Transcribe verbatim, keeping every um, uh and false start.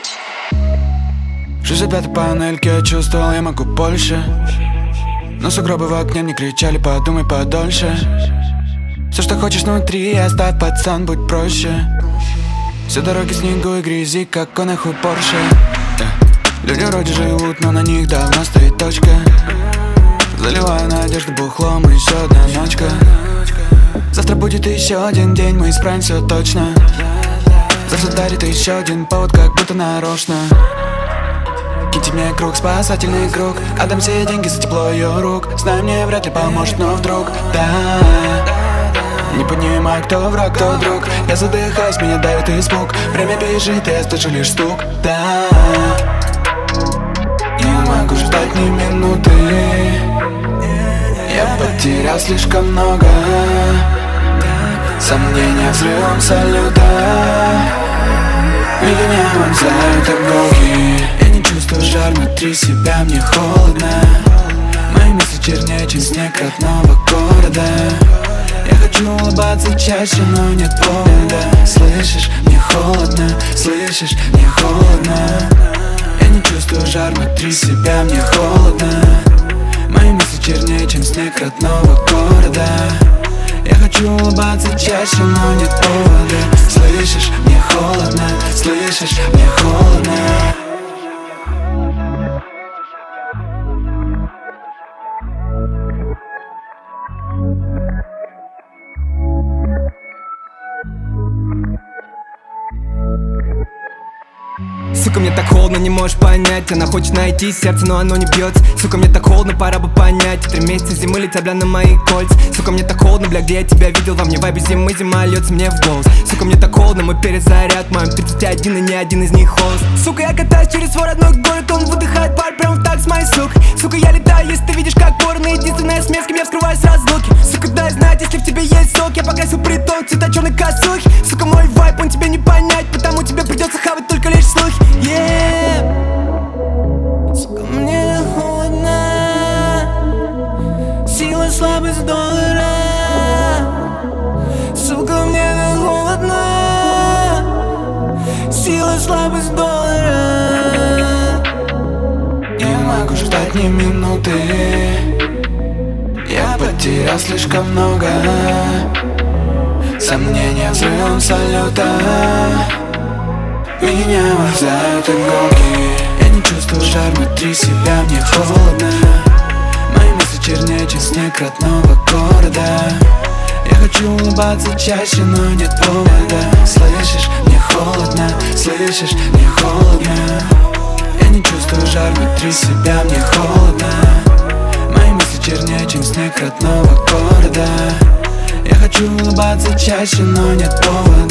Жизнь опять панельки, я чувствовал, я могу больше. Но сугробы в окне мне кричали, подумай подольше. Все, что хочешь внутри, оставь, пацан, будь проще. Все дороги снегу и грязи, как он их у Порше. Люди вроде живут, но на них давно стоит точка. Заливаю надежду бухлом, и еще одна ночка. Завтра будет еще один день, мы исправим все точно. Завтра дарит еще один повод, как будто нарочно. Киньте мне круг, спасательный круг. Отдам все деньги за тепло ее рук. Знаю, мне вряд ли поможет, но вдруг, да. Не понимаю, кто враг, кто друг. Я задыхаюсь, меня давит испуг. Время бежит, и я слышу лишь стук, да. Не могу ждать ни минуты. Я потерял слишком много. Сомнения взрывом салюта. Меня вонзают иголки. Я не чувствую жар внутри себя, мне холодно. Мои мысли чернее, чем снег родного города. Я хочу улыбаться чаще, но нет повода. Слышишь, мне холодно, слышишь, мне холодно. Я не чувствую жар внутри себя, мне холодно. Мои мысли чернее, чем снег родного города. Я хочу улыбаться чаще, но нет повода. Слышишь, мне холодно, слышишь, мне холодно. Сука, мне так холодно, не можешь понять. Она хочет найти сердце, но оно не бьется. Сука, мне так холодно, пора бы понять. Три месяца зимы летят, бля, на мои кольца. Сука, мне так холодно, бля, где я тебя видел? Во мне вайбе зимы, зима льется мне в голос. Сука, мне так холодно, мой перезаряд. Моим тридцать один, и ни один из них холост. Сука, я катаюсь через свой родной город. Он выдыхает пар прям в такт с моей сукой. Сука, я летаю, если ты видишь, как ворон. Единственная смесь, с кем я вскрываю с разлуки. Сука, дай знать, если в тебе есть сок. Я покрасил притон, цвета черной косухи. Сука, мой вайб, он тебе не понять. Потому тебе придется хавать только лишь слухи. Yeah. Сука, мне холодно. Сила, слабость доллара. Сука, мне так холодно. Сила, слабость доллара. Не могу ждать ни минуты. Я потерял слишком много. Сомнения взрывом салюта. Меня вонзают иголки. Я не чувствую жар внутри себя, мне холодно. Мои мысли чернее, чем снег родного города. Я хочу улыбаться чаще, но нет повода. Слышишь, мне холодно, слышишь, мне холодно. Я не чувствую жар внутри себя, мне холодно. Мои мысли чернее, чем снег родного города. Я хочу улыбаться чаще, но нет повода.